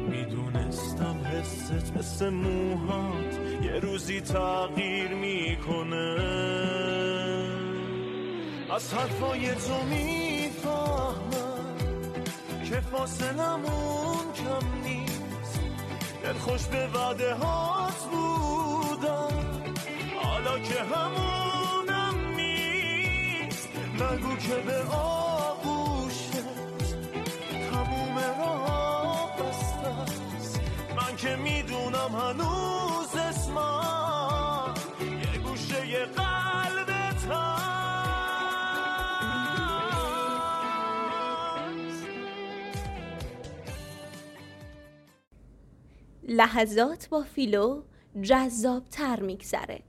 میدونستم حست مثل موهات یه روزی تغییر میکنه، از حرفای تو میفهمم که فاصلمون کم نیست، دلخوش به وعده هات بودم، حالا که همونم نیست. نگو که به آغوشت تموم راه بسته است، من که میدونم هنوز اسمم یه گوشه ی قلبت هست. لحظات با فیلو جذاب‌تر میگذره.